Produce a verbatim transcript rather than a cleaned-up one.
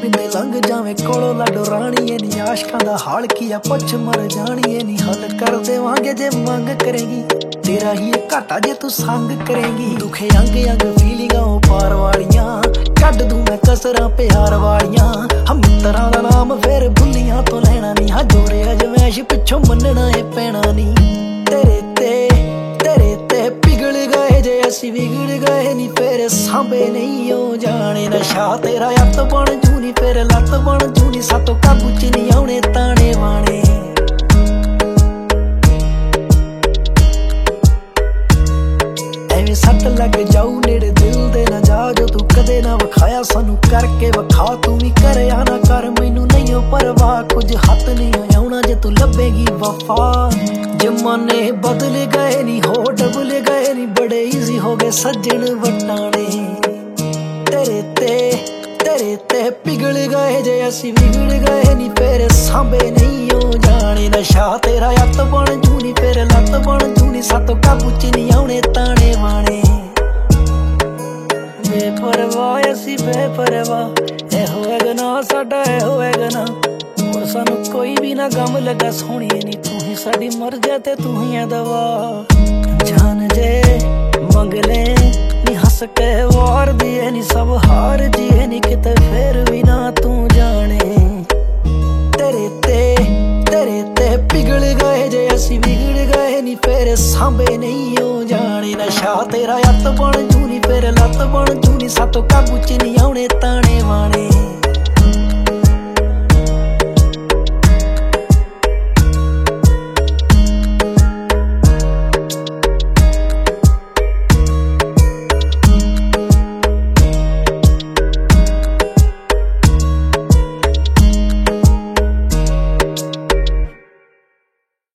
ਪਿੰਦੇ ਲੰਘ ਜਾਵੇਂ ਕੋਲੋਂ ਲਾਡੋ ਰਾਣੀਏ ਨੀ ਆਸ਼ਕਾਂ ਦਾ ਹਾਲ ਕੀ ਆ ਪੁੱਛ ਮਰ ਜਾਣੀਏ ਨੀ ਹੱਲ ਕਰ ਦੇਵਾਂਗੇ ਜੇ ਮੰਗ ਕਰੇਗੀ ਤੇਰਾ ਹੀ ਘਾਟਾ ਜੇ ਤੂੰ ਸੰਗ ਕਰੇਗੀ ਦੁਖੇ ਅੰਗ ਅੰਗ ਫੀਲਿੰਗਾਂ ਉਹ ਪਾਰ ਵਾਲੀਆਂ ਕੱਢ ਦੂੰ ਮੈਂ ਕਸਰਾਂ ਪਿਆਰ ਵਾਲੀਆਂ ਹਮ ਮਿੱਤਰਾਂ ਦਾ ਨਾਮ ਫੇਰ ਭੁੱਲੀਆਂ ਤੋਂ ਲੈਣਾ ਨੀ ਹਾਂ ਜੋਰੇ ਅਜਮੈਸ਼ ਪਿੱਛੋਂ ਮੰਨਣਾ ਏ ਪੈਣਾ ਨੀ ਤੇਰੇ ਤੇ ਤੇਰੇ ਤੇ ਪਿਗਲ ਗਏ ਜੇ ਅਸੀਂ ਵਿਗੜ ਗਏ ਨੀ ਫੇਰ ਸਾਂਭੇ ਨਹੀਂ ਉਹ ਜਾਣੇ ਨਸ਼ਾ ਤੇਰਾ ਅੱਤ ਬਣ ਜੂ ਨੀ ਫੇਰ ਲੱਤ ਬਣ ਜੂ ਨੀ ਸਾਤੋਂ ਕਾਬੂ ਚ ਨਹੀਂ ਆਉਣੇ ਤਾਣੇ ਵਾਣੇ ਐਵੇਂ ਸੱਟ ਲੱਗ ਜਾਊ ਨੇੜੇ ਦਿਲ ਦੇ ਨਾ ਜਾ ਜੋ ਤੂੰ ਕਦੇ ਨਾ ਵਿਖਾਇਆ ਸਾਨੂੰ ਕਰਕੇ ਵਿਖਾ ਤੂੰ ਵੀ ਕਰਿਆ ਨਾ ਕਰ ਮੈਨੂੰ ਨਹੀਂ ਓ ਪਰਵਾਹ ਕੁਝ ਹੱਥ ਨਹੀਂ ਆਉਣਾ ਜੇ ਤੂੰ ਲੱਭੇਗੀ ਵਫਾ ਜਮਾਨੇ ਬਦਲ ਗਏ ਨੀ ਹੋ ਡਬਲ ਗਏ ਨੀ ਬੜੇ ਈਜ਼ੀ ਹੋ ਗਏ ਸੱਜਣ ਵਟਾਣੇ ਤੇਰੇ ਤੇ ਤੇਰੇ ਤੇ ਪਿਗਲ ਗਏ ਜੇ ਅਸੀਂ ਵਿਗੜ ਗਏ ਨੀ ਫੇਰ ਸਾਂਭੇ ਨਹੀਂ ਉਹ ਜਾਣੇ ਨਸ਼ਾ ਤੇਰਾ ਅੱਤ ਬਣ ਜੂ ਨੀ ਫੇਰ ਲੱਤ ਬਣ ਜੂ ਨੀ ਸਾਤੋਂ ਕਾਬੂ ਚ ਨਹੀਂ ਆਉਣੇ ਤਾਣੇ ਵਾਣੇ ਬੇਪਰਵਾਹ ਅਸੀਂ ਬੇਪਰਵਾਹ ਇਹੋ ਹੈ ਗਨਾ ਸਾਡਾ ਇਹੋ ਹੈ ਗਨਾ ਹੁਣ ਸਾਨੂੰ ਕੋਈ ਵੀ ਨਾ ਗਮ ਲੱਗਾ ਸੋਹਣੀਏ ਨੀ ਤੂੰ ਹੀ ਸਾਡੀ ਮਰਜ਼ੀ ਤੇ ਤੂੰ ਹੀ ਆ ਦਵਾ ਜਾਨ ਜੇ ਮੰਗ ਲੈ ਨੀ ਹੱਸ ਕੇ ਵਾਰ ਦੀਏ ਨੀ ਸਭ ਹਾਰ ਜੀਏ ਨੀ ਕਿਤੇ ਫੇਰ ਵੀ ਨਾ ਤੂੰ ਜਾਣੇ ਤੇਰੇ ਤੇ ਤੇਰੇ ਤੇ ਪਿਗਲ ਗਏ ਜੇ ਅਸੀਂ ਵਿਗੜ ਗਏ ਨੀ ਫੇਰ ਸਾਂਭੇ ਨਹੀਂ ਉਹ ਜਾਣੇ ਨਸ਼ਾ ਤੇਰਾ ਅੱਤ ਬਣ ਜੂ ਨੀ ਫੇਰ ਲੱਤ ਬਣ ਜੂ ਨੀ ਸਾਤੋਂ ਕਾਬੂ ਚ ਨਹੀਂ ਆਉਣੇ ਤਾਣੇ ਵਾਣੇ